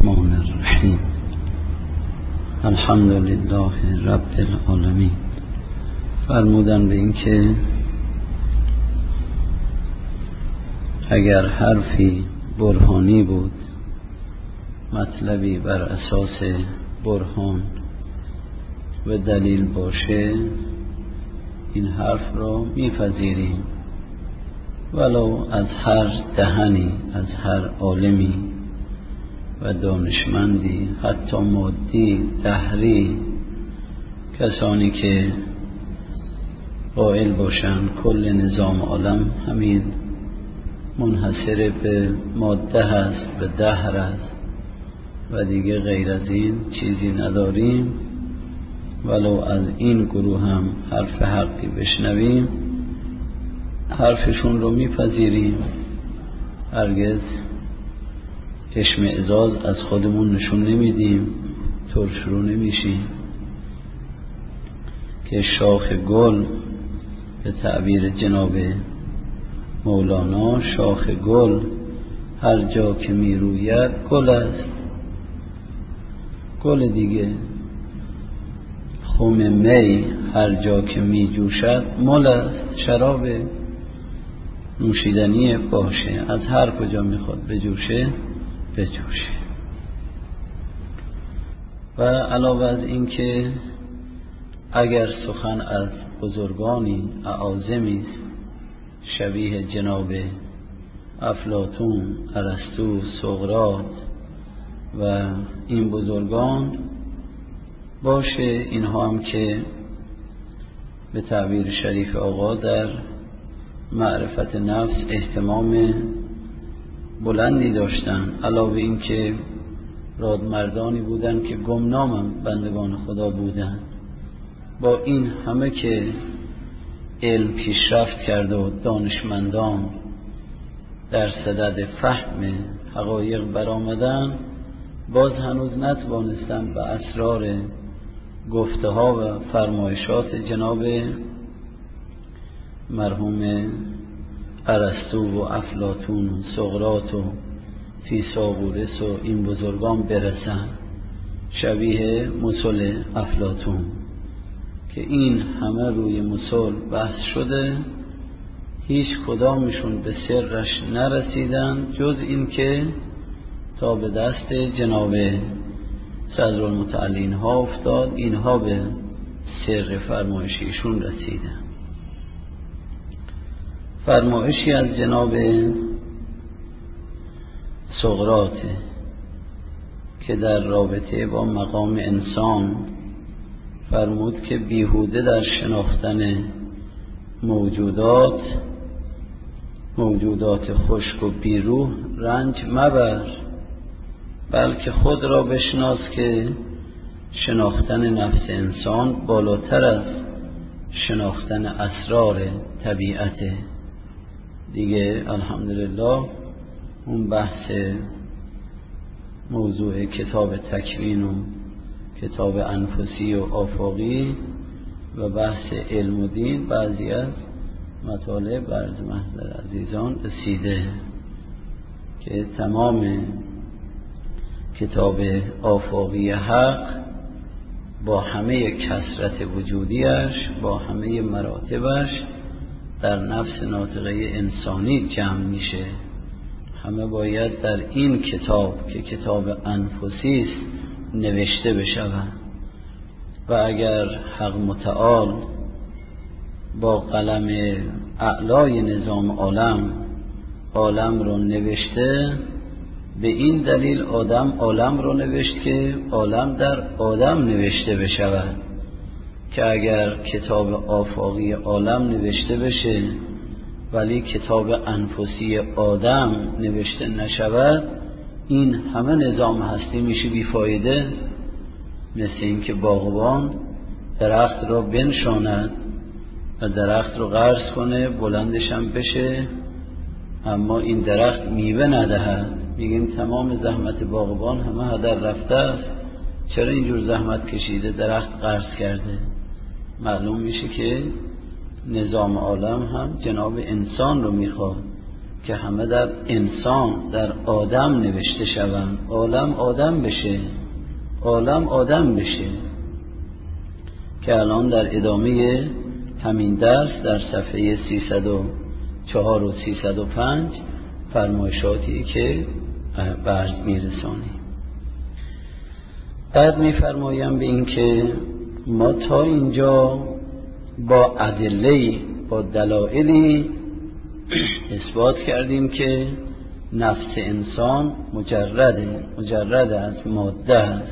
الرحمن الرحیم. الحمد لله رب العالمین. فرمودن به این که اگر حرفی برهانی بود، مطلبی بر اساس برهان و دلیل باشه، این حرف را میپذیریم، ولو از هر دهنی، از هر عالمی و دانشمندی، حتی مادی، دهری، کسانی که قائل باشند کل نظام عالم همین منحصر به ماده هست، به دهر است و دیگه غیر از این چیزی نداریم، ولو از این گروه هم حرف حقی بشنویم، حرفشون رو میپذیریم، هرگز اشمئزاز از خودمون نشون نمیدیم، ترش رو نمیشیم. که شاخ گل، به تعبیر جناب مولانا، شاخ گل هر جا که میروید گل است. گل دیگه. خم می هر جا که میجوشد مل است. شراب نوشیدنی باشه، از هر کجا میخواد بجوشه بجوشه. و علاوه از این که اگر سخن از بزرگانی اعاظمی است شبیه جناب افلاطون، ارسطو، سقراط و این بزرگان باشه، اینها هم که به تعبیر شریف آقا در معرفت نفس اهتمام بلندی داشتن، علاوه این که رادمردانی بودن که گمنام بندگان خدا بودن، با این همه که علم پیشرفت کرده و دانشمندان در صدد فهم حقایق برآمدن، باز هنوز نتوانستن به اسرار گفته ها و فرمایشات جناب مرحوم ارسطو و افلاطون و سقراط و فیثاغورس و این بزرگان برسن، شبیه مثل افلاطون که این همه روی مثل بحث شده، هیچ کدامشون به سرش نرسیدن جز این که تا به دست جناب صدرالمتعلین ها افتاد، اینها به سر فرمایشیشون رسیدن. فرمایشی از جناب سقراط که در رابطه با مقام انسان فرمود که بیهوده در شناختن موجودات خشک و بیروح رنج مبر، بلکه خود را بشناس که شناختن نفس انسان بالاتر از شناختن اسرار طبیعته. دیگه الحمدلله اون بحث موضوع کتاب تکوین و کتاب انفسی و آفاقی و بحث علم و دین بعضی از مطالب برز محضر عزیزان رسیده که تمام کتاب آفاقی حق با همه کثرت وجودیش، با همه مراتبش در نفس ناطقه انسانی جمع میشه. همه باید در این کتاب که کتاب انفسی است نوشته بشود و اگر حق متعال با قلم اعلای نظام عالم رو نوشته، به این دلیل عالم رو نوشت که عالم در آدم نوشته بشود، که اگر کتاب آفاقی عالم نوشته بشه ولی کتاب انفسی آدم نوشته نشود، این همه نظام هستی میشه بیفایده. مثل این که باغبان درخت را بنشاند و درخت رو غرس کنه، بلندشم بشه، اما این درخت میوه ندهد. میگیم تمام زحمت باغبان همه هدر رفته است. چرا اینجور زحمت کشیده درخت غرس کرده؟ معلوم میشه که نظام عالم هم جناب انسان رو میخواد که همه در انسان، در آدم نوشته شوند. عالم آدم بشه، عالم آدم بشه، که الان در ادامه همین درس در صفحه 304 و 305 فرمایشاتی که برز میرسانیم. بعد میفرمایم به این که ما تا اینجا با ادله، با دلایلی اثبات کردیم که نفس انسان مجرد از ماده است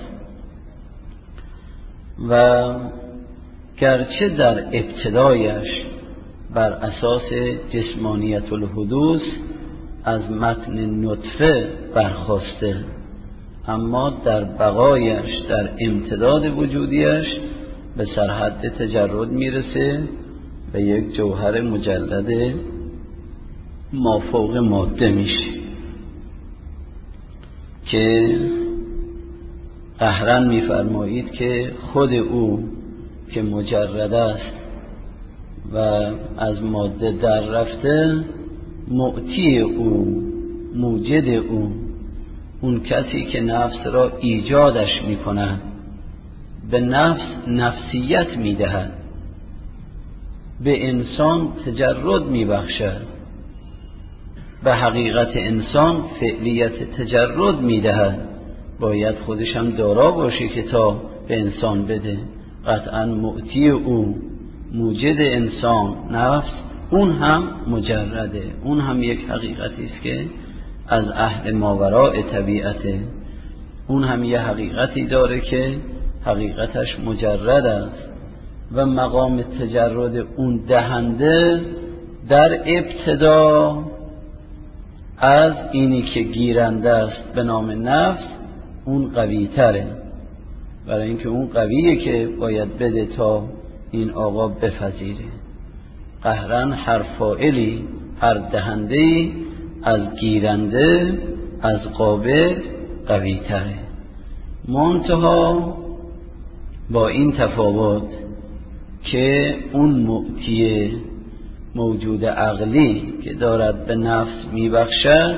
و گرچه در ابتدایش بر اساس جسمانیت الحدوث از متن نطفه برخاسته، اما در بقایش، در امتداد وجودیش به سرحد تجرد میرسه و یک جوهر مجلد مافوق ماده میشه که قهرن میفرمایید که خود او که مجرد است و از ماده در رفته، معطی او، موجد او، اون کسی که نفس را ایجادش میکند، به نفس نفسیت میدهد، به انسان تجرد میبخشد، به حقیقت انسان فعلیت تجرد میدهد. باید خودش هم دارا باشه که تا به انسان بده. قطعا معطی او، موجد انسان، نفس، اون هم مجرده، اون هم یک حقیقتی است که از اهل ماوراء طبیعته. اون هم یه حقیقتی داره که حقیقتش مجرد است و مقام تجرد اون دهنده در ابتدا از اینی که گیرنده است به نام نفس اون قوی تره، برای اینکه اون قویه که باید بده تا این آقا بپذیره. قهرن هر فاعلی، هر دهنده‌ای از گیرنده، از قابل قوی تره، منتها با این تفاوت که اون معطی موجود عقلی که دارد به نفس میبخشد،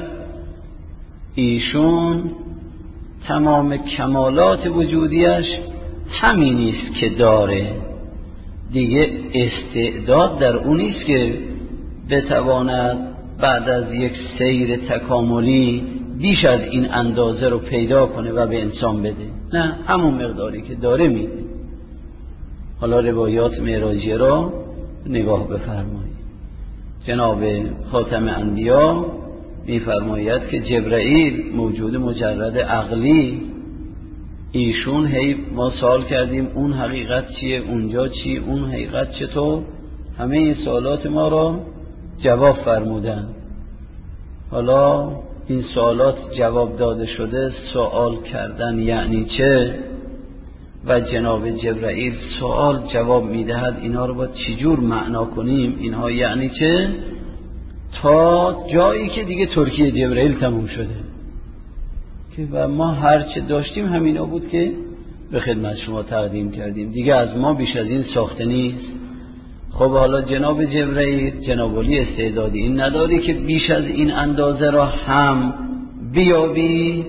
ایشون تمام کمالات وجودیش همینی است که داره دیگه. استعداد در اون نیست که بتواند بعد از یک سیر تکاملی بیش از این اندازه رو پیدا کنه و به انسان بده. نه، همون مقداری که داره میده. حالا روایات معراجیه را نگاه بفرمایید. جناب خاتم انبیا میفرماید که جبرائیل موجود مجرد عقلی، ایشون هی ما سوال کردیم اون حقیقت چیه، اونجا چی، اون حقیقت چطور، همه این سوالات ما را جواب فرمودن. حالا این سوالات جواب داده شده، سوال کردن یعنی چه؟ و جناب جبرائیل سوال جواب میدهد، اینا رو باید چجور معنا کنیم، اینها یعنی چه؟ تا جایی که دیگه ترکیه جبرائیل تموم شده که و ما هرچه داشتیم همینا بود که به خدمت شما تقدیم کردیم، دیگه از ما بیش از این ساخته نیست. خب حالا جناب جبرائیل، جناب ولی استعدادی این نداری که بیش از این اندازه را هم بیابی؟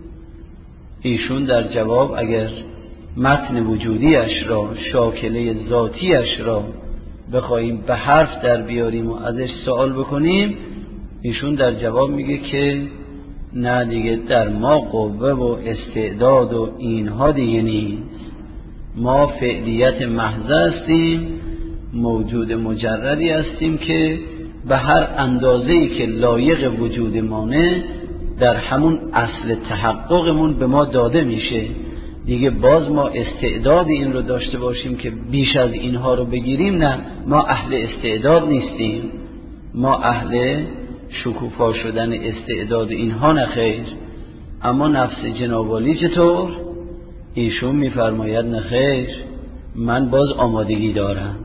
ایشون در جواب اگر متن وجودیش را، شاکله ذاتیش را بخواهیم به حرف در بیاریم و ازش سوال بکنیم، ایشون در جواب میگه که نه دیگه در ما قوه و استعداد و اینها دیگه نیست، ما فعلیت محض هستیم، موجود مجردی هستیم که به هر اندازه‌ای که لایق وجود مانه در همون اصل تحققمون به ما داده میشه. دیگه باز ما استعداد این رو داشته باشیم که بیش از اینها رو بگیریم، نه، ما اهل استعداد نیستیم، ما اهل شکوفا شدن استعداد اینها نخیر. اما نفس جناب عالی چطور؟ ایشون میفرماید نخیر، من باز آمادگی دارم.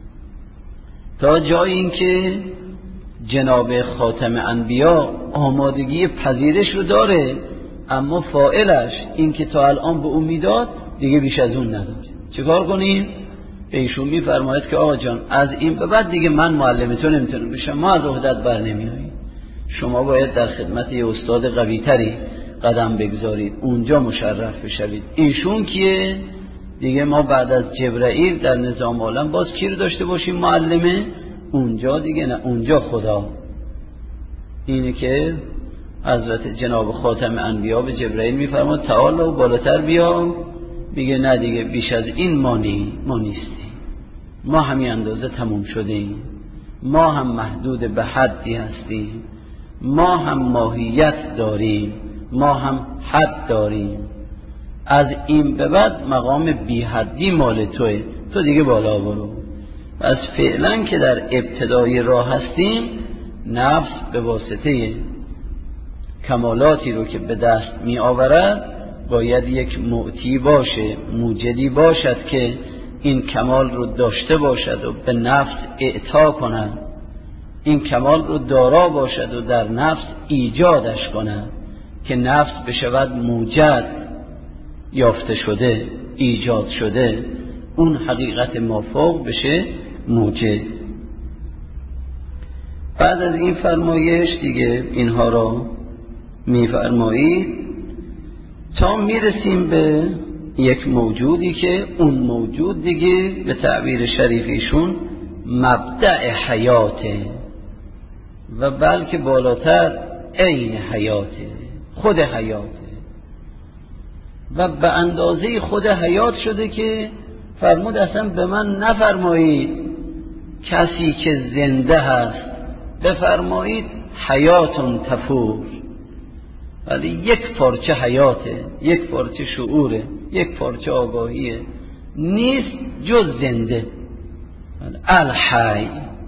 تا جای این که جناب خاتم انبیا آمادگی پذیرش رو داره، اما فاعلش این که تا الان به اون میداد دیگه بیش از اون نداره. چیکار کنیم؟ ایشون میفرماید که آقا جان از این به بعد دیگه من معلم تو نمیتونم بشم، ما از عهدت بر نمیاییم، شما باید در خدمت یه استاد قوی تری قدم بگذارید، اونجا مشرف بشوید. ایشون کیه؟ دیگه ما بعد از جبرائیل در نظام عالم باز کی رو داشته باشیم؟ معلمه. اونجا دیگه نه، اونجا خدا. اینه که حضرت جناب خاتم انبیا به جبرائیل میفرماد تعال و بالاتر بیا. میگه نه دیگه بیش از این ما نیستیم، ما همین اندازه تموم شده ایم، ما هم محدود به حدی هستیم، ما هم ماهیت داریم، ما هم حد داریم. از این به بعد مقام بی حدی مال توه، تو دیگه بالا برو. پس فعلا که در ابتدای راه هستیم، نفس به واسطه کمالاتی رو که به دست می آورد باید یک معطی باشه، موجدی باشد که این کمال رو داشته باشد و به نفس اعطا کند، این کمال رو دارا باشد و در نفس ایجادش کند که نفس بشود موجد، یافته شده، ایجاد شده، اون حقیقت مافوق بشه موجد. بعد از این فرمایش دیگه اینها را میفرمایید تا میرسیم به یک موجودی که اون موجود دیگه به تعبیر شریفیشون مبدأ حیاته و بلکه بالاتر عین حیاته، خود حیاته و به اندازه خود حیات شده که فرمود اصلا به من نفرمایید کسی که زنده هست، بفرمایید حیاتون تفور. ولی یک پارچه حیاته، یک پارچه شعوره، یک پارچه آگاهیه، نیست جز زنده. الحی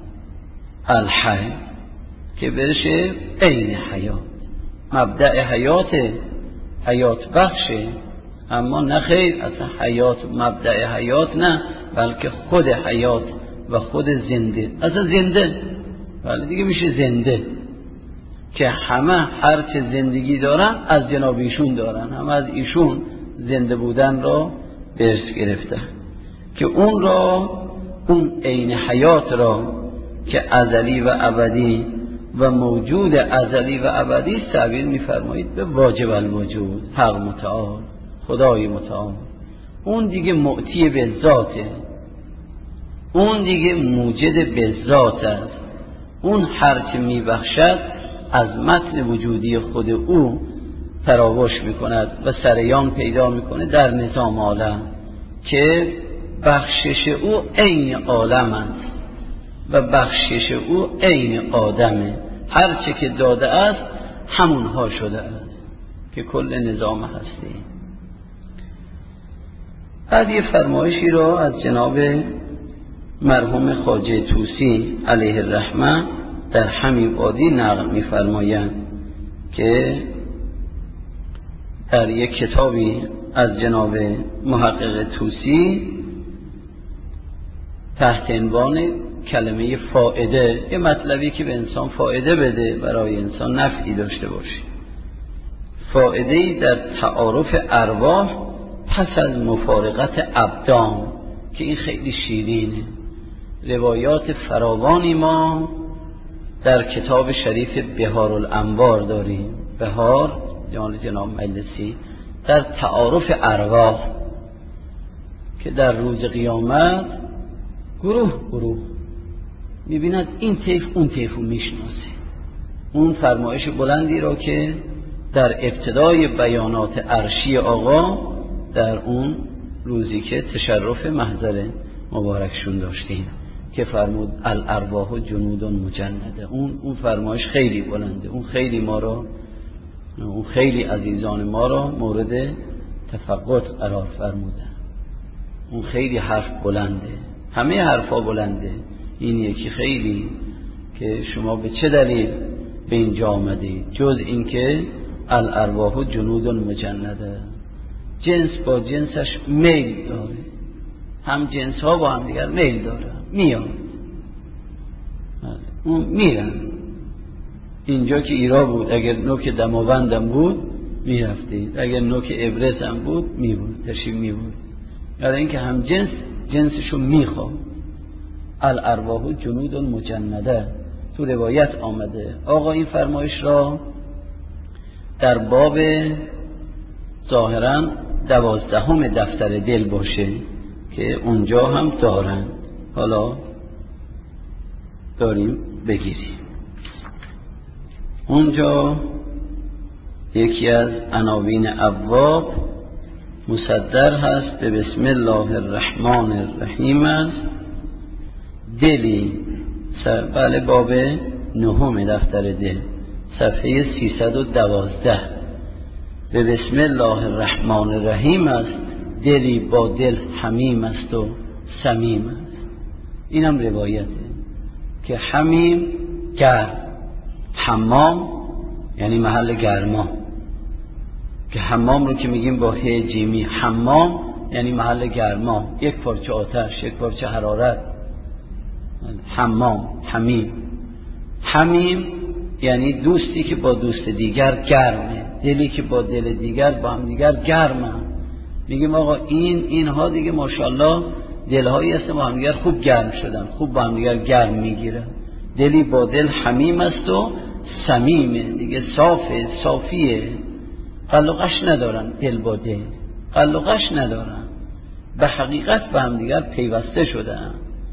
که برشه عین حیات، مبدأ حیاته، حیات بخشه، اما نه خیر اصلا حیات مبدأ حیات نه، بلکه خود حیات و خود زنده، اصلا زنده. ولی دیگه میشه زنده که همه هر چه زندگی دارن از جناب ایشون دارن، همه از ایشون زنده بودن را به ارث گرفتن، که اون را، اون عین حیات را که ازلی و ابدی و موجود ازلی و ابدی تعبیر می‌فرمایید به واجب الوجود، حق متعال، خدای متعال. اون دیگه معطی به ذاته، اون دیگه موجد به ذات است. اون هر چه میبخشد از متن وجودی خود او تراوش میکند و سریان پیدا میکنه در نظام عالم که بخشش او عین عالم است و بخشش او عین آدمه. هر چه که داده است همونها شده است که کل نظام هستی. بعد یه فرمایشی را از جناب مرحوم خواجه طوسی علیه الرحمه در همین وادی نقل می‌فرمایند که در یک کتابی از جناب محقق طوسی تحت عنوان کلمه فائده، یه مطلبی که به انسان فایده بده، برای انسان نفعی داشته باشه، فائده‌ای در تعارف ارواح پس از مفارقت ابدان، که این خیلی شیرینه. روایات فراوانی ما در کتاب شریف بهار الانوار داریم، بهار جناب مجلسی، در تعارف ارواح که در روز قیامت گروه میبیند این طیف اون طیف رو میشناسه. اون فرمایش بلندی را که در ابتدای بیانات عرشی آقا در اون روزی که تشرف محضر مبارکشون داشتیم که فرمود الارواح جنود مجنده، اون فرمایش خیلی بلنده، اون خیلی ما را، اون خیلی عزیزان ما را مورد تفقد قرار فرموده. اون خیلی حرف بلنده، همه حرفا بلنده، این یکی خیلی که شما به چه دلیل به اینجا آمدید جز این که الارواح جنود مجنده، جنس با جنسش میل داره، هم جنس ها با هم دیگر میل داره، میاد اون میرن. اینجا که ایرا بود اگر نوک دماوندم بود میرفتید، اگر نوک ابرس هم بود میبود، تشریف میبود. یعنی اینکه هم جنسشو میخواد. الارواح جنود مجنده، تو روایت آمده. آقا این فرمایش را در باب ظاهراً 12 دفتر دل باشه که اونجا هم دارن، حالا داریم بگیریم. اونجا یکی از عناوین ابواب مصدر هست به بسم الله الرحمن الرحیم است. دلی، بله، باب 9 دفتر دل، صفحه 312. به بسم الله الرحمن الرحیم است. دلی با دل حمیم است و صمیم است. اینم روایته که حمیم گرم، حمام یعنی محل گرما، که حمام رو که میگیم با ه جیمی، حمام یعنی محل گرما، یک پارچه آتش، یک پارچه حرارت. حمام، حمیم. حمیم یعنی دوستی که با دوست دیگر گرمه، دلی که با دل دیگر با هم دیگر گرمه. میگیم آقا اینها دیگه ماشاءالله دلهایی هستن با هم دیگر خوب گرم شدن، خوب با هم دیگر گرم میگیرن. دلی با دل حمیم است و صمیمه، دیگه صافه، صافیه، قلقش ندارن. دل با دل قلقش ندارن، به حقیقت به هم دیگر پیوسته شدن.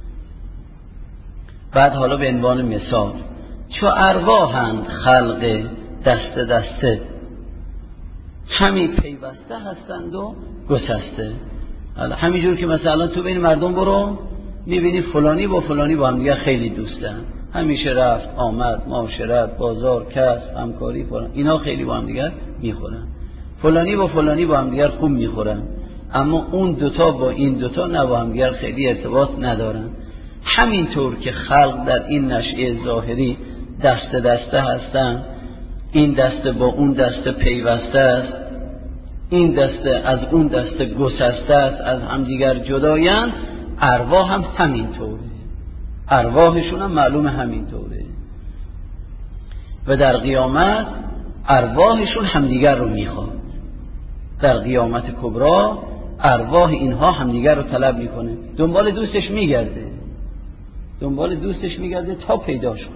بعد حالا به عنوان مثال، چو ارواحند خلق دست دسته، همی پیوسته هستند و گسسته. حالا همینجور که مثلا تو بین مردم برو میبینی فلانی با فلانی با هم دیگر خیلی دوستن، همیشه رفت آمد، معاشرت، بازار، کسب، همکاری، فلان، اینا خیلی با هم دیگر میخورن. فلانی با فلانی با هم دیگر خوب میخورن، اما اون دوتا با این دوتا نه، با هم دیگر خیلی ارتباط ندارن. همینطور که خلق در این نشأه ظاهری دست دسته هستن، این دسته با اون دسته پیوسته است، این دسته از اون دسته گسسته است، از همدیگر جدایند. ارواح هم همینطوره، ارواحشون هم معلوم همینطوره. و در قیامت ارواحشون همدیگر رو میخواد. در قیامت کبرا ارواح اینها همدیگر رو طلب میکنه، دنبال دوستش میگرده، دنبال دوستش میگرده تا پیداش کنه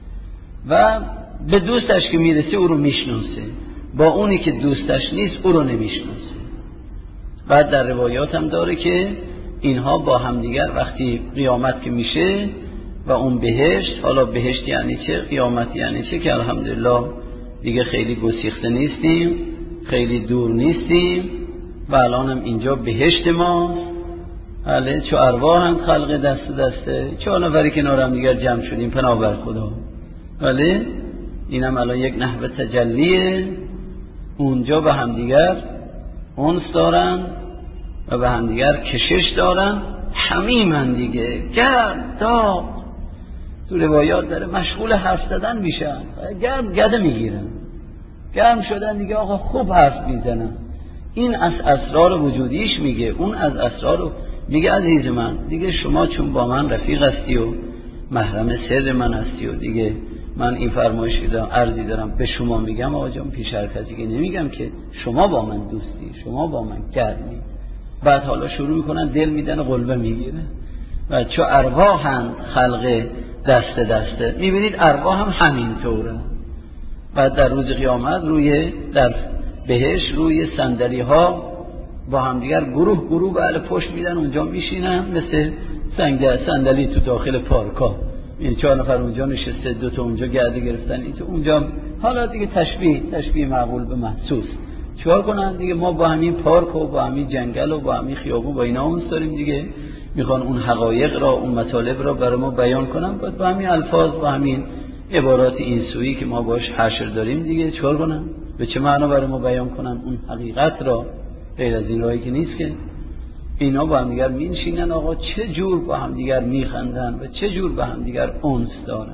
و به دوستش که میرسه او رو میشناسه، با اونی که دوستش نیست او رو نمیشناسه. بعد در روایات هم داره که اینها با همدیگر وقتی قیامت که میشه و اون بهشت، حالا بهشت یعنی چه، قیامت یعنی چه، که الحمدلله دیگه خیلی گسیخته نیستیم، خیلی دور نیستیم و الان هم اینجا بهشت ماست. بله، چو ارواحند خلق دست دسته، 4 نفری کنار هم دیگر جمع شدیم پناه بر خدا. بله، اینم الان یک نحو تجلیه. اونجا به همدیگر انس دارن و به همدیگر کشش دارن، حمیمن دیگه، گرم، داغ. تو روایات داره مشغول حرف زدن میشن، گرم گده میگیرن، گرم شدن دیگه آقا خوب حرف میزنن. این از اسرار وجودیش میگه، اون از اسرار میگه عزیز من دیگه شما چون با من رفیق هستی و محرم سر من هستی و دیگه من این فرمایشی دارم، عرضی دارم به شما میگم آقا جان، پیش هر کسی که نمیگم که شما با من دوستی، شما با من گرمی. بعد حالا شروع میکنن دل میدن و قلبه میگیره. و چو ارواحند خلق دست دسته، میبینید ارواح هم همینطوره. بعد در روز قیامت در بهشت روی صندلی ها با هم دیگر گروه گروه به پشت میدن، اونجا میشینن مثل صندلی تو داخل پارکا، این 4 نفر اونجا نشسته، 2 تا اونجا گرده گرفتن، این تو اونجا. حالا دیگه تشبیه معقول به محسوس چیکار کنن دیگه؟ ما با همین پارک و با همین جنگل و با همین خیابون با اینا اونس داریم دیگه، میخوان اون حقایق را، اون مطالب را برای ما بیان کنن، باید با همین الفاظ، با همین عبارات این سویی که ما باش حشر داریم دیگه چیکار کنن؟ به چه معنا برای ما بیان کنن اون حقیقت را؟ غیر از این راهی که نیست که. اینا با هم دیگر می‌نشینن آقا، چه جور با هم دیگر میخندن و چه جور با هم دیگر انس دارن.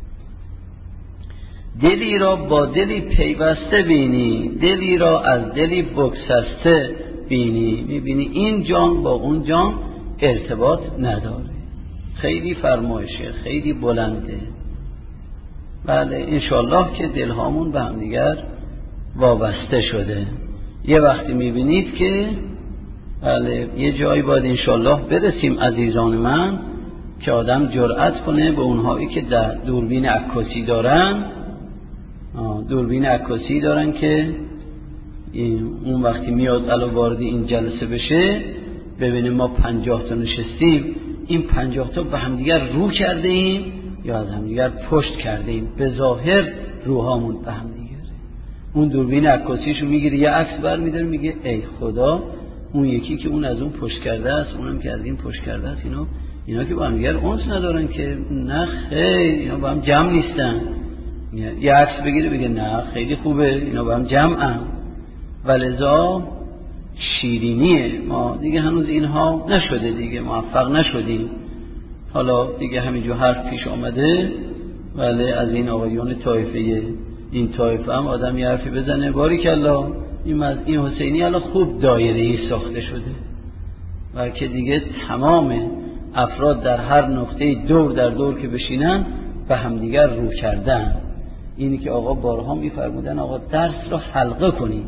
دلی را با دلی پیوسته بینی، دلی را از دلی بگسسته بینی. میبینی این جان با اون جان ارتباط نداره. خیلی فرمایشه، خیلی بلنده. بله، انشالله که دلهامون به هم دیگر وابسته شده. یه وقتی میبینید که بله یه جایی باید انشالله برسیم عزیزان من، که آدم جرأت کنه به اونهایی که دوربین عکاسی دارن، دوربین عکاسی دارن که اون وقتی میاد علاوه وارد این جلسه بشه ببینیم ما 50 تا نشستیم، این 50 تا به همدیگر رو کرده ایم یا از همدیگر پشت کرده ایم، به ظاهر روحامون به هم دیگه. اون دوربین عکاسیشو میگیره یه عکس برمی‌داره میگه ای خدا اون یکی که اون از اون پشت کرده است، اونم که از این پشت کرده است، اینا که با هم دیگر اونس ندارن که، نه خیر اینا با هم جمع نیستن. یه عکس بگیره بگه نه خیلی خوبه اینا با هم جمعن. ولذا شیرینیه ما دیگه هنوز اینها نشده، دیگه موفق نشدیم. حالا دیگه همینجور حرف پیش آمده، ولی از این آقایون طایفه این طایفه هم آدم یه حرفی بزنه باریکالله این حسینی الان خوب دایره‌ای ساخته شده و که دیگه تمام افراد در هر نقطه دور در دور که بشینن به همدیگر رو کردن. اینی که آقا بارها میفرمودن آقا درس رو حلقه کنید،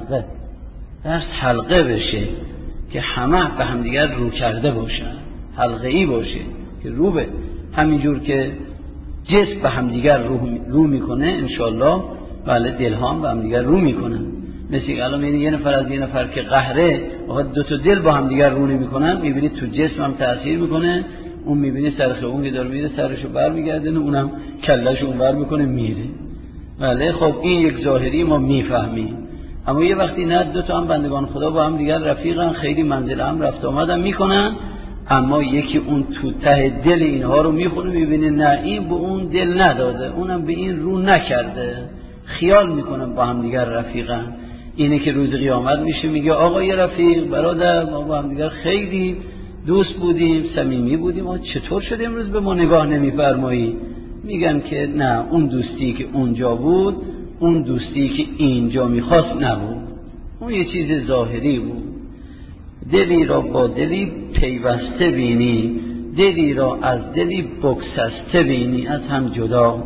درس حلقه بشه که همه به همدیگر رو کرده باشن، حلقه ای باشه که رو به همینجور که جسم به همدیگر رو میکنه انشالله بله دلها هم به همدیگر رو میکنن. مثل الان میبینید یه نفر از یه نفر که قهره، آقا دو تا دل با همدیگر رو نمیکنن، میبینید تو جسم هم تأثیر میکنه. اون میبینید سر اون که داره میره سرشو برمیگردونه، اونم کلهشو اون بر میکنه میره. بله خب این یک ظاهری ما میفهمیم، اما یه وقتی نه دو تا هم بندگان خدا با هم دیگر رفیقن، خیلی منزل هم رفت آمدن میکنن، اما یکی اون تو ته دل اینها رو میخونه میبینه نه این به اون دل نداده، اونم به این رو نکرده، خیال میکنن با هم دیگر رفیقن. اینه که روز قیامت میشه میگه آقا یه رفیق برادر ما با هم دیگر خیلی دوست بودیم صمیمی بودیم، ما چطور شد امروز به ما نگاه نمیفرمایی؟ میگن که نه اون دوستی که اونجا بود اون دوستی که اینجا میخواست نبود، اون یه چیز ظاهری بود. دلی را با دلی پیوسته بینی، دلی را از دلی بگسسته بینی، از هم جدا.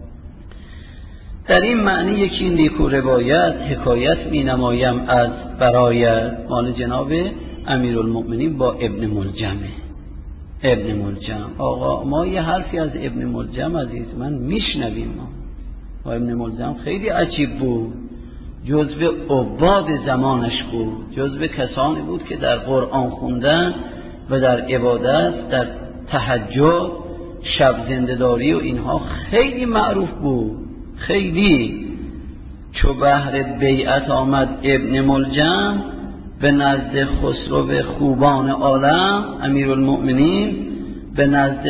در این معنی یکی نیکو روایت حکایت می نمایم از برایت، مال جناب امیرالمؤمنین با ابن ملجمه. ابن ملجم آقا ما یه حرفی از ابن ملجم عزیز من میشنویم، ما ابن ملجم خیلی عجیب بود، جزو عباد زمانش بود، جزو کسانی بود که در قرآن خوندن و در عبادت در تهجد شب زنده‌داری و اینها خیلی معروف بود. خیلی چو بهر بیعت آمد ابن ملجم به نزد خسرو خوبان عالم امیرالمؤمنین، به نزد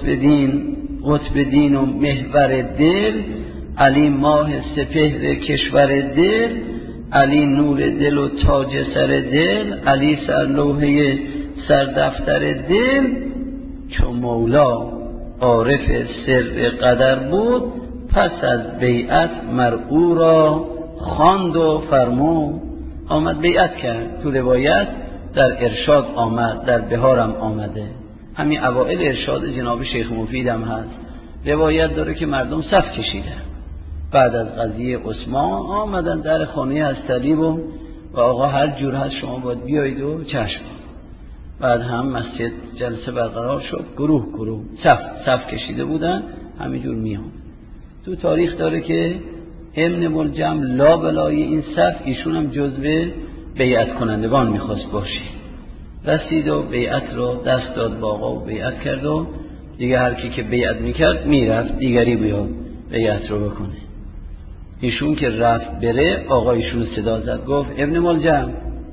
قطب دین و محور دل، علی ماه سپهر کشور دل، علی نور دل و تاج سر دل، علی سرلوحه سردفتر دل. چو مولا عارف سر قدر بود، پس از بیعت مرعو را خواند و فرمود. آمد بیعت کرد، تو روایت در ارشاد آمد، در بهارم آمده، همین اوائل ارشاد جناب شیخ مفیدم هست. روایت داره که مردم صف کشیدن بعد از قضیه عثمان، آمدن در خانه هستلیب و آقا هر جور هست شما باید بیایید و چشم. بعد هم مسجد جلسه برقرار شد، گروه صف کشیده بودن همینجور میان. تو تاریخ داره که ابن ملجم لا بلای این صف ایشون هم جزو بیعت کنندگان میخواست باشه، رسید و بیعت رو دست داد با آقا و بیعت کرد و دیگه هر کی که بیعت میکرد میرفت دیگری بیاد بیعت رو بکنه. ایشون که رفت بره آقا ایشون صدا زد گفت ابن ملجم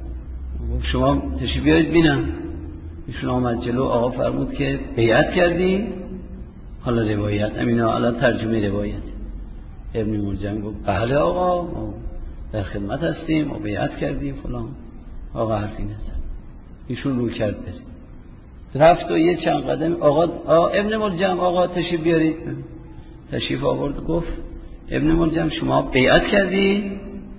شما تشریف بیارید بینم. ایشون آمد جلو، آقا فرمود که بیعت کردی؟ حالا روایت امینا الان ترجمه روایت. ابن ملجم گفت بله آقا ما در خدمت هستیم، ما بیعت کردیم فلان. آقا حرفی نزد، ایشون رو کرد بره، رفت و یه چند قدم آقا ابن ملجم آقا تشریف بیارید. تشریف آورد، گفت ابن ملجم شما بیعت کردی؟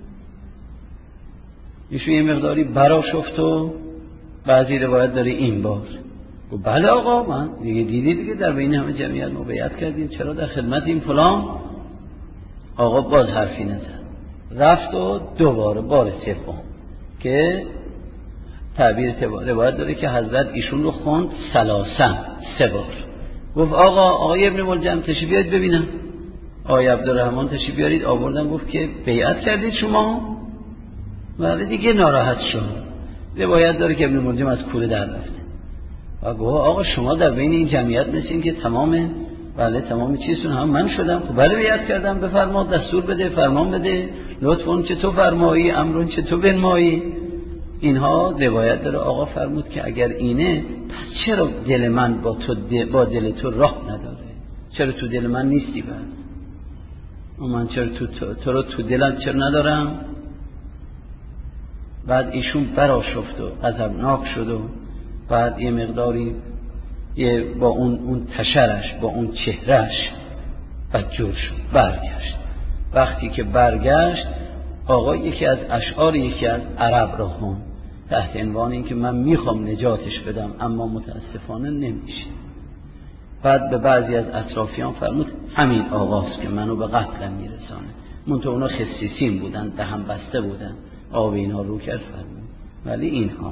ایشون یه مقداری برا شفت و بعضی روایت داره این بار گفت بله آقا من دیدی دیگه در بین همه جمعیت ما بیعت کردیم، چرا در خدمتیم فلان. آقا باز حرفی نزد، رفت و دوباره بار سوم که تعبیر روایت داره که حضرت ایشون رو خوند سلاسن 3 بار، گفت آقای ابن ملجم تشریف بیارید ببینم. آقای عبدالرحمن تشریف بیارید. آوردن. گفت که بیعت کردید شما؟ ولی دیگه ناراحت شد. روایت داره که ابن ملجم از کوره در رفته و گفت آقا شما در بین این جمعیت مثل که تمام چیزتون هم من شدم. خب بله بیعت کردم، بفرما، دستور بده، فرمان بده، لطفاً چه تو فرمایی، امرون چه تو بنمایی. اینها روایت داره. آقا فرمود که اگر اینه پس چرا دل من با دل تو راه نداره؟ چرا تو دل من نیستی؟ من چرا تو رو تو دلم چرا ندارم؟ بعد ایشون برآشفت و غضبناک شد و بعد یه مقداری با اون تشرش، با اون چهرش بدجور شد. برگشت. وقتی که برگشت آقا یکی از اشعار یکی از عرب را خوند تحت عنوان این که من میخوام نجاتش بدم اما متاسفانه نمیشه. بعد به بعضی از اطرافیان فرمود همین آقاست که منو به قتلم میرسانه. منتها اونا خصیصین بودن، دهن بسته بودن، آب اینها رو کرد. فرمود ولی اینها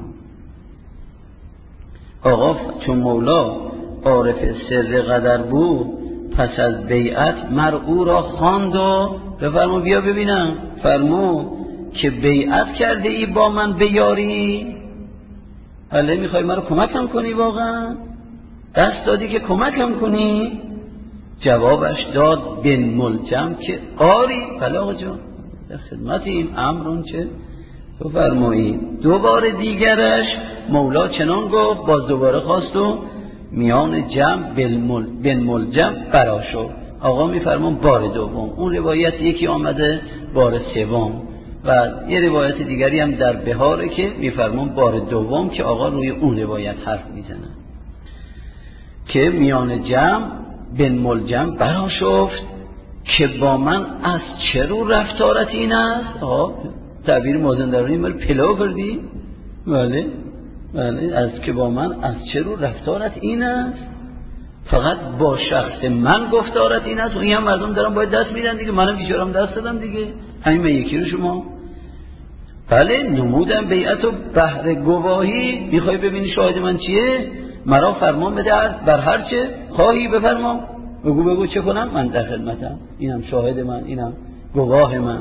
آقا چون مولا عارف سر قدر بود پس از بیعت مرعو را خواند و بفرمود بیا ببینم. فرمود که بیعت کرده ای با من بیاری؟ بله میخوای من رو کمکم کنی؟ واقعا دست دادی که کمکم کنی؟ جوابش داد بن ملجم که آری. بله آقا جان در خدمتیم، امرون چه تو فرمایی. دوباره دیگرش مولا چنان گفت، باز دوباره خواست و میان جمع بن ملجم برآشفت. آقا میفرمان بار دوم. اون روایت یکی آمده بار سوم و یه روایت دیگری هم در بهاره که میفرمان بار دوم که آقا روی اون روایت حرف میزنه که میان جمع بن ملجم برآشفت که با من از چه رو رفتارت این است؟ تعبیر مازندرانی مال پلا کردی؟ بله از که با من از چه رو رفتارت این است؟ فقط با شخص من گفتارت این است؟ اون هم مردم دارم باید دست میدن دیگه، منم بیچارم دست دادم دیگه، همین من یکی رو شما. بله نمودم بیعت و بهر گواهی. میخوای ببینی شاهد من چیه؟ مرا فرمان بده بر هر چه خواهی بفرما. بگو چه کنم؟ من در خدمتم، اینم شاهد من، اینم گواه من.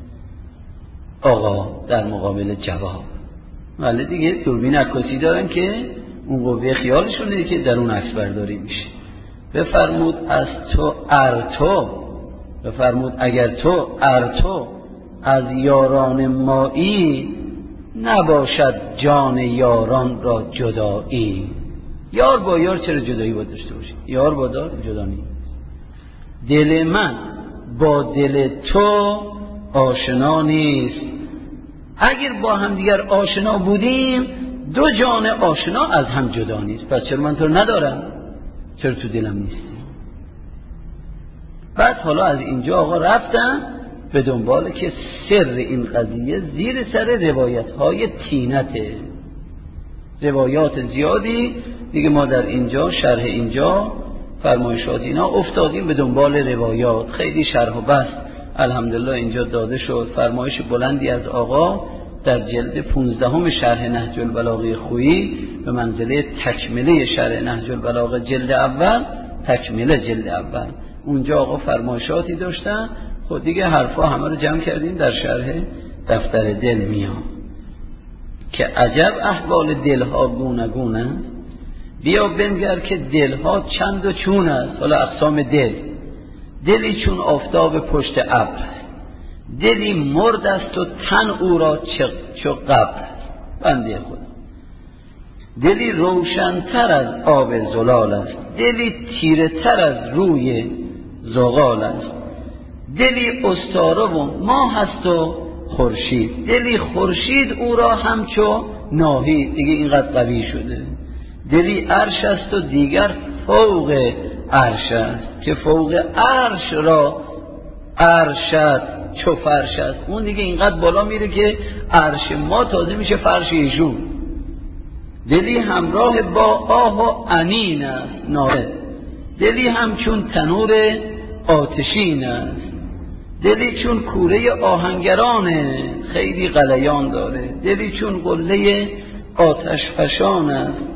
آقا در مقابل جواب ولی دیگه دوربین عکاسی دارن که اون قوه خیالشونه که در اون عکس برداری میشه. بفرمود از تو ارتو، بفرمود اگر تو ارتو از یاران مایی نباشد جان یاران را جدایی. یار با یار چرا جدایی باید داشته باشه؟ یار با یار جدا نیست. دل من با دل تو آشنا نیست. اگر با هم دیگر آشنا بودیم دو جان آشنا از هم جدا نیست. پس چرا من تو رو ندارم؟ چرا تو دلم نیستی؟ بعد حالا از اینجا آقا رفتن به دنبال که سر این قضیه زیر سر روایت های تینته، روایات زیادی دیگه ما در اینجا شرح اینجا فرمایشات اینا افتادیم به دنبال روایات. خیلی شرح و بحث الحمدلله اینجا داده شد. فرمایش بلندی از آقا در جلد 15 شرح نهج البلاغه خویی به منزله تکمله شرح نهج البلاغه جلد اول، تکمله جلد اول، اونجا آقا فرمایشاتی داشتن. خود دیگه حرفا همه رو جمع کردیم در شرح دفتر دل میان که عجب احوال دلها گونه گونه. بیا بنگر که دلها چند و چون است. حالا اقسام دل: دلی چون آفتاب پشت ابر، دلی مرد است و تن او را چو قبر. بنده خدا دلی روشن‌تر از آب زلال است، دلی تیره تر از روی زغال است، دلی استاره و ماه است و خورشید، دلی خورشید او را همچو ناهید. دیگه اینقدر قوی شده. دلی عرش است و دیگر فوق عرش است، که فوق عرش را عرشت چو فرش است. اون دیگه اینقدر بالا میره که عرش ما تازه میشه فرش ایشون. دلی همراه با آه و انین است ناره، دلی همچون تنور آتشین است، دلی چون کوره آهنگرانه خیلی غلیان داره، دلی چون قله آتش فشان است،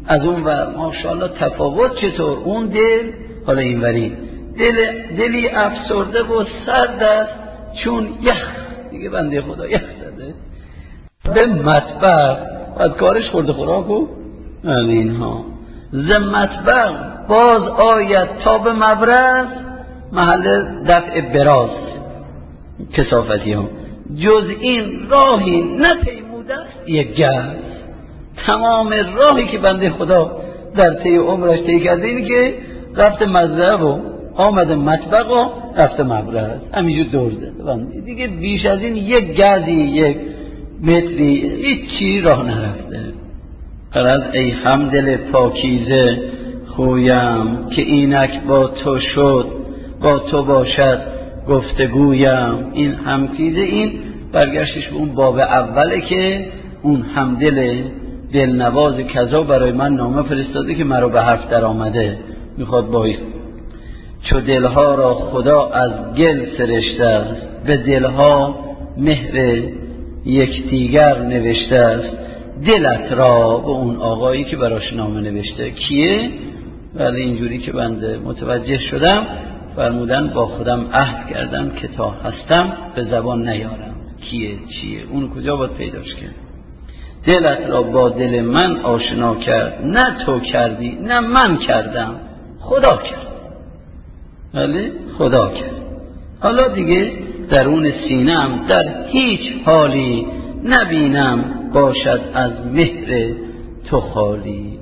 از اون ور ماشاءالله تفاوت چطور اون دل، حالا اینوری دلی افسرده و سرد است چون یخ، دیگه بنده خدا یخ زده به مطبخ، باید کارش خورده خوراک و اینها، ز مطبخ باز آید تا به مبرز، محل دفع براز کثافتی ها، جز این راهی نپیموده است یک گز. تمام راهی که بنده خدا در طی عمرش طی کرده اینه که رفته مزرعه و آمده مطبخ و رفته مبرز، همینجور دور زده دیگه، بیش از این یک گزی یک متری هیچی راه نرفته. فرض ای همدل پاکیزه خویم، که اینک با تو شد با تو باشد گفتگویم. این همکیزه این برگشتش به اون باب اوله که اون همدل دلنواز کذا برای من نامه فرستاده که مرا به حرف در آمده، میخواد باید چو دلها را خدا از گل سرشته است، به دلها مهر یکدیگر نوشته است. دلت را، به اون آقایی که براش نامه نوشته کیه؟ ولی اینجوری که بنده متوجه شدم فرمودن با خودم عهد کردم که تا هستم به زبان نیارم کیه چیه، اون کجا باید پیداش کرد. دلت را با دل من آشنا کرد، نه تو کردی نه من کردم، خدا کرد. ولی خدا کرد. حالا دیگه درون سینم در هیچ حالی نبینم باشد از مهر تو خالی.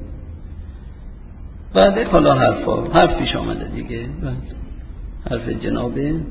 بعد حالا حرف پیش آمده دیگه، حرف جناب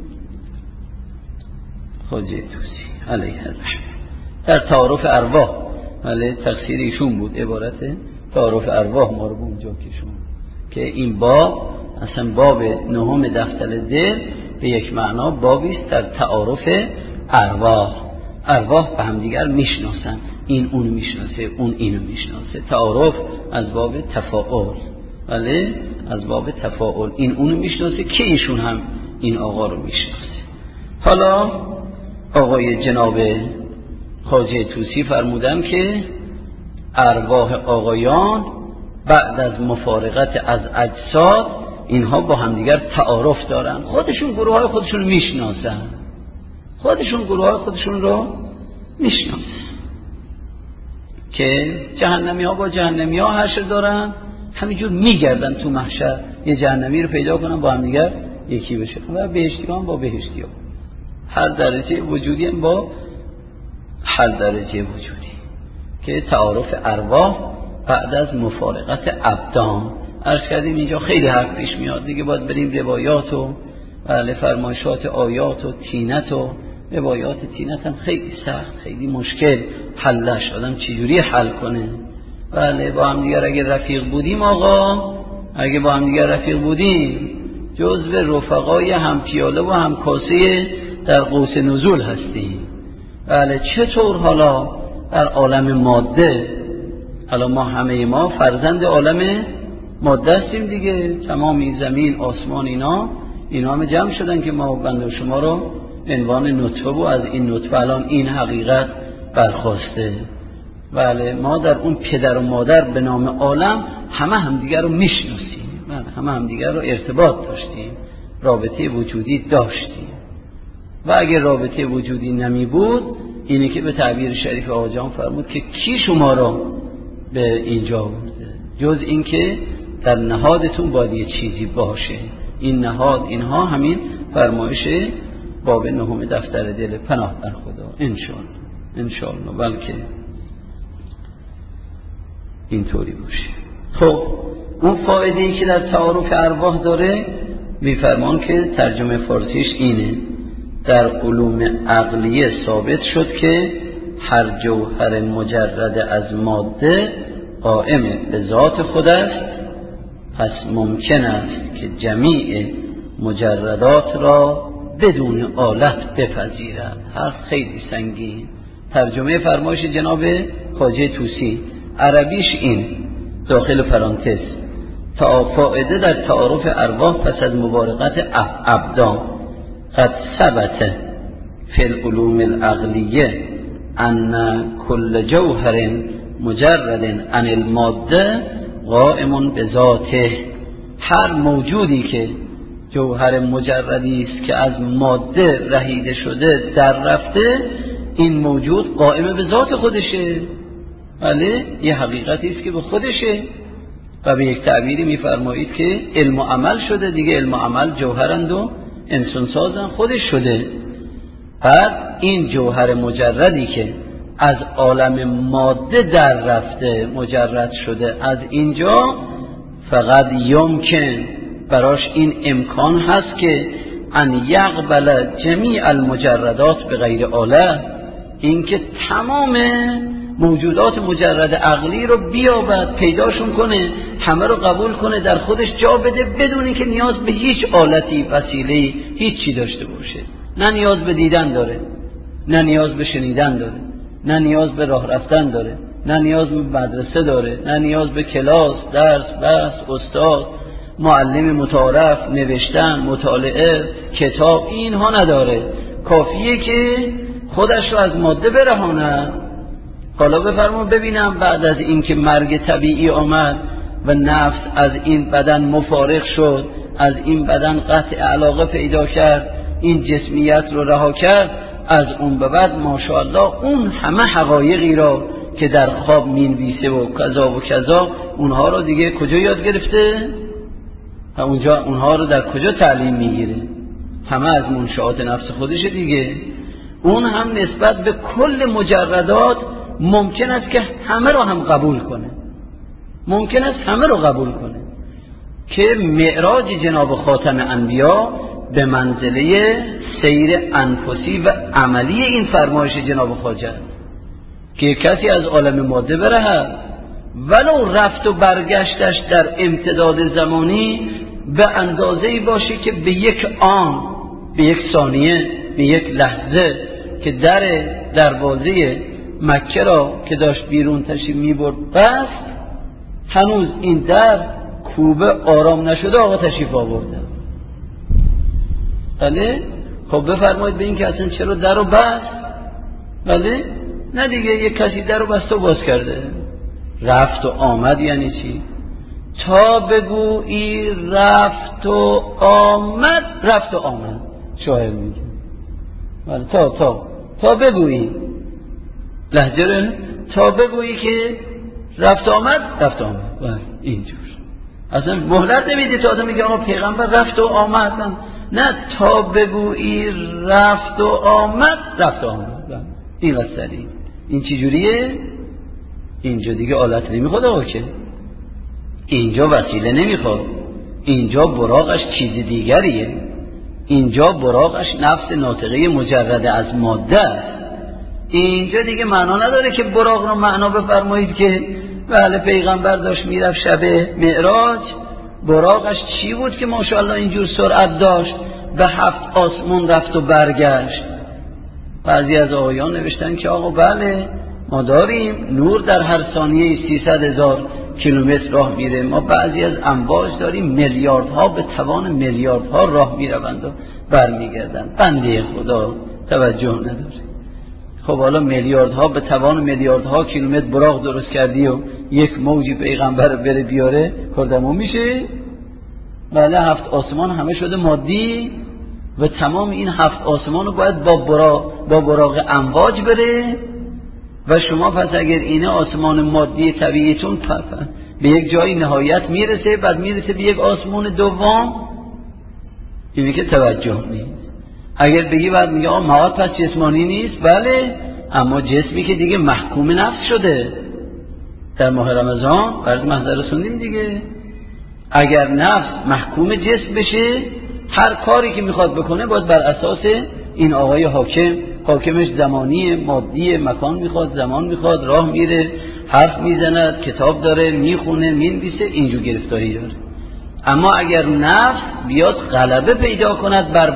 خواجه طوسی علیه الرحمه در تعارف ارواح. ولی تقصیر ایشون بود، عبارت تعارف ارواح ما رو به اونجا کشون که این باب اصلا باب نهم دفتر دل به یک معنا بابیست در تعارف ارواح. ارواح به هم دیگر میشناسن، این اونو میشناسه اون اینو میشناسه. تعارف از باب تفاعل، ولی از باب تفاعل این اونو میشناسه که ایشون هم این آقا رو میشناسه. حالا آقای جناب خواجه طوسی فرمودن که ارواح آقایان بعد از مفارقت از اجساد اینها با همدیگر تعارف دارن، خودشون گروه های خودشون رو میشناسن، خودشون گروه های خودشون رو میشناسن که جهنمی ها با جهنمی ها حشر دارن، همینجور میگردن تو محشر یه جهنمی رو پیدا کنن با همدیگر یکی بشه و بهشتیان با بهشتی ها، هر درجه وجودی هم با هر درجه وجودی، که تعارف ارواح بعد از مفارقت ابدان. عرض کردیم اینجا خیلی حرف پیش میاد دیگه، باید بریم روایات و فرمایشات آیات و تینت و روایات تینت هم خیلی سخت، خیلی مشکل حلش، آدم چجوری حل کنه. بله با هم دیگر اگه رفیق بودیم آقا، اگه با هم دیگر رفیق بودیم جزو رفقای هم پیاله و هم کاسه در قوس نزول هستیم. بله چطور حالا در عالم ماده؟ حالا ما همه ما فرزند عالم ماده هستیم دیگه، تمام این زمین آسمان اینا همه جمع شدن که ما بنده شما رو عنوان نطفه و از این نطفه الان این حقیقت برخواسته. بله ما در اون پدر و مادر به نام عالم همه همدیگر رو میشناسیم، بله همه همدیگر رو ارتباط داشتیم، رابطه وجودی داشتیم. و اگر رابطه وجودی نمی بود اینه که به تعبیر شریف آقا جان فرمود که کی شما رو به اینجا برده، جز این که در نهادتون باید یه چیزی باشه. این نهاد اینها همین فرمایش باب نهم دفتر دل پناه بر خدا انشاءالله بلکه اینطوری باشه. خب اون فایده‌ای که در تعارف ارواح داره میفرمان که ترجمه فارسیش اینه: در علوم عقلیه ثابت شد که هر جوهر مجرد از ماده قائم به ذات خود است، پس ممکن است که جمیع مجردات را بدون آلت بپذیرد. حرف خیلی سنگین. ترجمه فرمایش جناب خواجه طوسی عربیش این داخل پرانتز: تا فائده در تعارف ارواح پس از مبارقت ابدان قد ثبت فی العلوم العقلیه ان کل جوهر مجرد عن الماده قائم بذاته. هر موجودی که جوهر مجردی است که از ماده رهیده شده در رفته، این موجود قائم به ذات خودشه، بله یه حقیقتی است که به خودشه. و به یک تعبیری میفرمایید که علم و عمل شده دیگه، علم و عمل جوهرند و انسان سازن خودش شده. بعد این جوهر مجردی که از عالم ماده در رفته مجرد شده، از اینجا فقط یمکن براش این امکان هست که ان یقبل جمیع المجردات به غیر آله، این که تمام موجودات مجرد عقلی رو بیابد، پیداشون کنه، همه رو قبول کنه، در خودش جا بده، بدون اینکه نیاز به هیچ آلتی وسیله‌ای هیچی داشته باشه. نه نیاز به دیدن داره، نه نیاز به شنیدن داره، نه نیاز به راه رفتن داره، نه نیاز به مدرسه داره، نه نیاز به کلاس، درس، بحث، استاد، معلم متعارف، نوشتن، مطالعه، کتاب، اینها نداره. کافیه که خودش رو از ماده برهانه. حالا بفرمون ببینم بعد از این که مرگ طبیعی آمد و نفس از این بدن مفارق شد، از این بدن قطع علاقه پیدا کرد، این جسمیت رو رها کرد، از اون به بعد ماشاءالله اون همه حقایقی را که در خواب مینویسه و کذا و کذا، اونها رو دیگه کجا یاد گرفته؟ اونجا اونها رو در کجا تعلیم میگیره؟ همه از منشآت نفس خودشه دیگه. اون هم نسبت به کل مجردات ممکن است که همه رو هم قبول کنه، ممکن است همه رو قبول کنه، که معراج جناب خاتم انبیا به منزله سیر انفسی و عملی این فرمایش جناب خواجه، که کسی از عالم ماده بره ولو رفت و برگشتش در امتداد زمانی به اندازه‌ای باشه که به یک آن، به یک ثانیه، به یک لحظه که در دروازه مکه را که داشت بیرون تشریف می‌برد بس، هنوز این در کوبه آرام نشده آقا تشریف آورده. بله خب بفرمایید به این که اصلا چرا در رو بست؟ بله نه دیگه، یک کسی در رو بست و باز کرده. رفت و آمد یعنی چی؟ تا بگویی رفت و آمد، رفت و آمد. شاعر میگه بله تا بگویی لهجه رو، تا بگویی که رفت و آمد، رفت و آمد. بله اینجور اصلا مهلت نمیدی تا آدم میگه آقا پیغمبر رفت و آمد، نه تا بگویی رفت و آمد، رفت و آمد. بله این وسیله این چی جوریه؟ اینجا دیگه آلت نمیخواد آقا، که اینجا وسیله نمیخواد، اینجا براقش چیز دیگریه، اینجا براقش نفس ناطقه مجرد از ماده است. اینجا دیگه معنا نداره که براق رو معنا بفرمایید که بله پیغمبر داشت میرفت شب معراج، براقش چی بود که ماشاءالله اینجور سرعت داشت به 7 آسمون رفت و برگشت. بعضی از آقایان نوشتن که آقا بله ما داریم نور در هر ثانیه 300,000 کیلومتر راه میره، ما بعضی از امواج داریم میلیاردها به توان میلیاردها راه میروند و برمیگردن. بنده خدا توجه نداره. خب حالا میلیاردها به توان میلیاردها کیلومتر براق درست کردی و یک موجی پیغمبر بره بیاره کردمون میشه؟ بله 7 آسمان همه شده مادی و تمام این 7 آسمان رو باید با براق امواج بره. و شما پس اگر اینه آسمان مادی طبیعیتون به یک جایی نهایت میرسه، بعد میرسه به یک آسمان دوم، اینه که توجه نیست. اگر بگی بعد میگه آقا مواد پس جسمانی نیست، بله اما جسمی که دیگه محکوم نفس شده در ماه رمضان برای محضر رسوندیم دیگه. اگر نفس محکوم جسم بشه هر کاری که میخواد بکنه باید بر اساس این آقای حاکمش زمانی مادی، مکان میخواد، زمان میخواد، راه میره، حرف میزند، کتاب داره، میخونه، مینویسه، اینجور گرفتاری داره. اما اگر نفس بیاد غلبه پیدا کند بر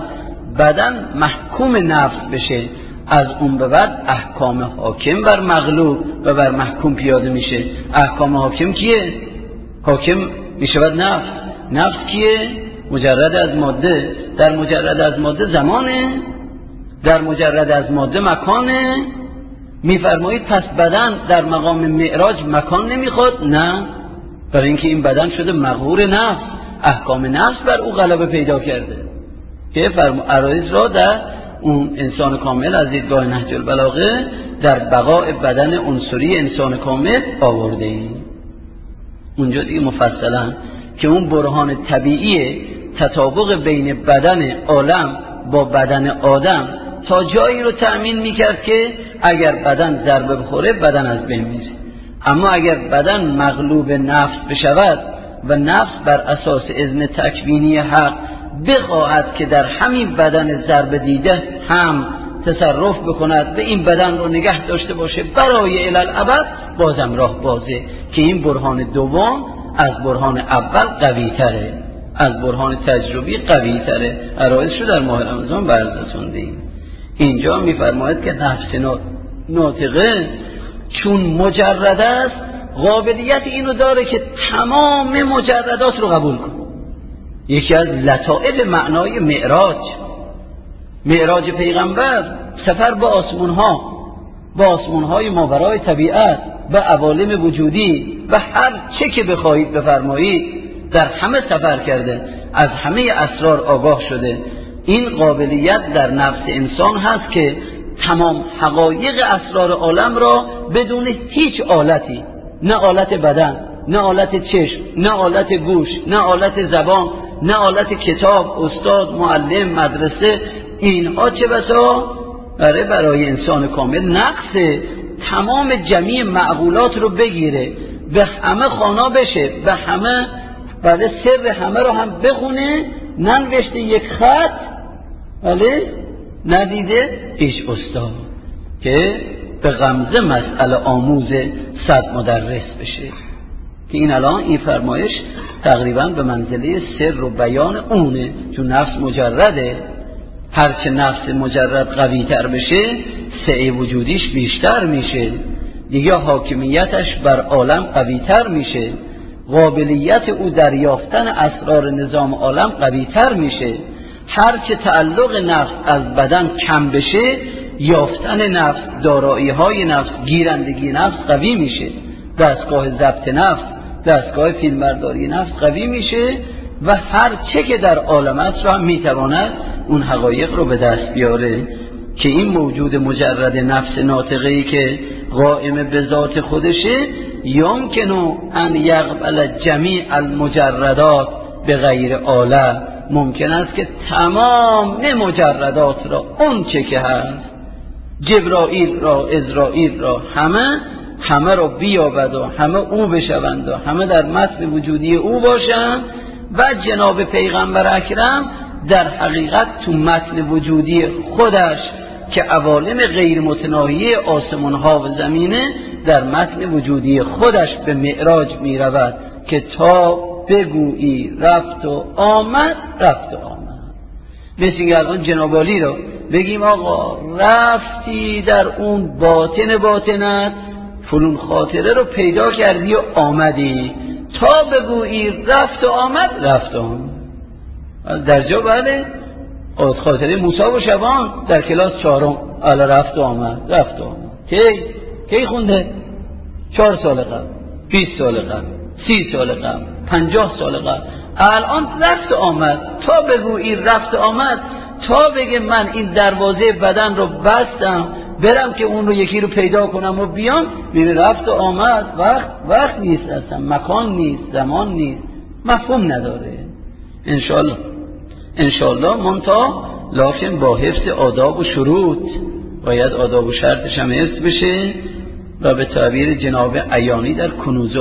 بدن محکوم نفس بشه، از اون به بعد احکام حاکم بر مغلوب و بر محکوم پیاده میشه. احکام حاکم کیه؟ حاکم میشود نفس کیه؟ مجرد از ماده. در مجرد از ماده زمانه، در مجرد از ماده مکانه. میفرمایید پس بدن در مقام معراج مکان نمیخواد؟ نه برای اینکه این بدن شده مقهور نفس، احکام نفس بر او غلبه پیدا کرده که عرایض را در اون انسان کامل از دیدگاه نهج البلاغه در بقاء بدن عنصری انسان کامل آورده ایم. اونجا دیگه مفصلا که اون برهان طبیعی تطابق بین بدن عالم با بدن آدم تا جایی رو تأمین میکرد که اگر بدن ضربه بخوره بدن از بین میره، اما اگر بدن مغلوب نفس بشود و نفس بر اساس اذن تکوینی حق بخواهد که در همین بدن ضربه دیده هم تصرف بکند و این بدن رو نگه داشته باشه برای الالعبد، بازم راه بازه که این برهان دوم از برهان اول قوی تره، از برهان تجربی قوی تره. عرایض رو در ماه رمضان بررسوندیم. اینجا میفرماید که نفس ناطقه چون مجرد است قابلیت اینو داره که تمام مجردات رو قبول کنه. یکی از لطائف معنای معراج پیغمبر سفر با آسمان‌های ماورای طبیعت و عوالم وجودی و هر چه که بخواهید بفرمایید در همه سفر کرده، از همه اسرار آگاه شده. این قابلیت در نفس انسان هست که تمام حقایق اسرار عالم را بدون هیچ آلتی، نه آلت بدن، نه آلت چشم، نه آلت گوش، نه آلت زبان، نه آلت کتاب، استاد، معلم، مدرسه، اینها چه بسا برای انسان کامل نقصه، تمام جمیع معقولات رو بگیره، به همه خوانا بشه، به همه بله سر همه رو هم بخونه، ننوشته یک خط بله ندیده هیچ استاد که به غمزه مسئله آموز 100 مدرس بشه. که این الان این فرمایش تقریبا به منزله سر و بیان اونه، چون نفس مجرده. هرچه نفس مجرد قوی تر بشه سعی وجودیش بیشتر میشه، دیگه حاکمیتش بر عالم قوی تر میشه، قابلیت او دریافتن اسرار نظام عالم قوی تر میشه. هرچه تعلق نفس از بدن کم بشه یافتن نفس، دارایی های نفس، گیرندگی نفس قوی میشه، دستگاه ضبط نفس، دستگاه فیلمبرداری نفس قوی میشه و هر چه که در عالم است را میتواند اون حقایق رو به دست بیاره. که این موجود مجرد نفس ناطقه‌ای که قائم به ذات خودشه یمکن ان یقبل جمیع المجردات به غیر آله، ممکن است که تمام مجردات را اون چه که هست، جبرائیل را، اسرائیل را، همه را بیابد و همه او بشوند و همه در متن وجودی او باشند و جناب پیغمبر اکرم در حقیقت تو متن وجودی خودش که عوالم غیر متناهی آسمان ها و زمینه در متن وجودی خودش به معراج می رود که تا بگویی رفت و آمد. مثل اینکه الان جناب عالی رو بگیم آقا رفتی در اون باطنت فلون خاطره رو پیدا کردی و آمدی، تا بگویی رفت و آمد. در جا بله خاطره موسی و شبان در کلاس 4 الا رفت و آمد. کی خونده؟ 4 سال قبل، 20 سال قبل، 30 سال قبل، 50 سال قبل. الان رفت و آمد، تا بگویی رفت و آمد، تا بگه من این دروازه بدن رو بستم برم که اون رو یکی رو پیدا کنم و بیام، ببین رفت و آمد. وقت نیست اصلا، مکان نیست، زمان نیست، مفهوم نداره. انشالله منتها لکن با حفظ آداب و شروط، باید آداب و شرطش هم حفظ بشه. و به تعبیر جناب عیانی در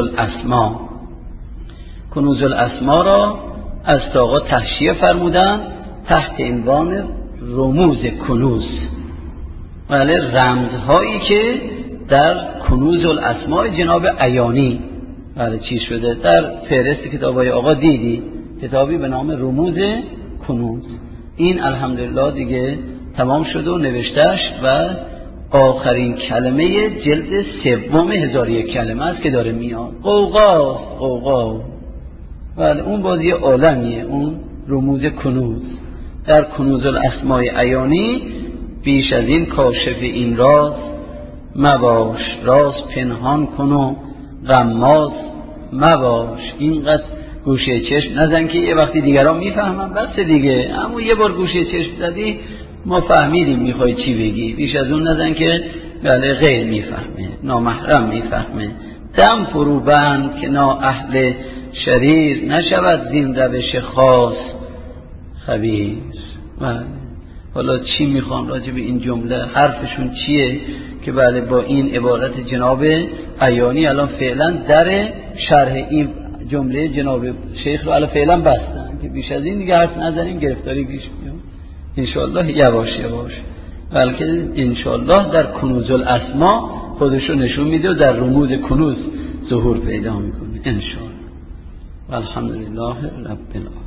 کنوز الاسما را از آقا تحشیه فرمودن تحت عنوان رموز کنوز، ولی رمزهایی که در کنوز الاسما جناب عیانی چی شده در فهرست کتابای آقا دیدی، کتابی به نام رموز کنوز. این الحمدلله دیگه تمام شده و نوشتش و آخرین کلمه جلد 3 کلمه است که داره میاد. قوقا ولی اون بازی عالمیه. اون رموز کنوز در کنوز الاسماء عیانی. بیش از این کاشف این راز مباش، راز پنهان کن و غماز مباش، اینقدر گوشه چشم نزن که یه وقتی دیگران میفهمن بس دیگه، اما یه بار گوشه چشم زدی ما فهمیدیم میخوای چی بگی، بیش از اون نزن که بله غیر میفهمه، نامحرم میفهمه. دم فرو بند که نا اهل شریر، نشود زین روش خاص خبیر. بله حالا چی میخوان راجع به این جمله، حرفشون چیه که بله با این عبارت جناب عیانی الان فعلا در شرح این جمله جناب شیخ رو الان فعلا بستن که بیش از این دیگه حرف نزنیم گرفتاری پیش میاد. انشاءالله یواش یواش، بلکه انشاءالله در کنوز الاسما خودشو نشون میده و در رموز کنوز ظهور پیدا میکنه انشاءالله. الحمدلله رب العالمین.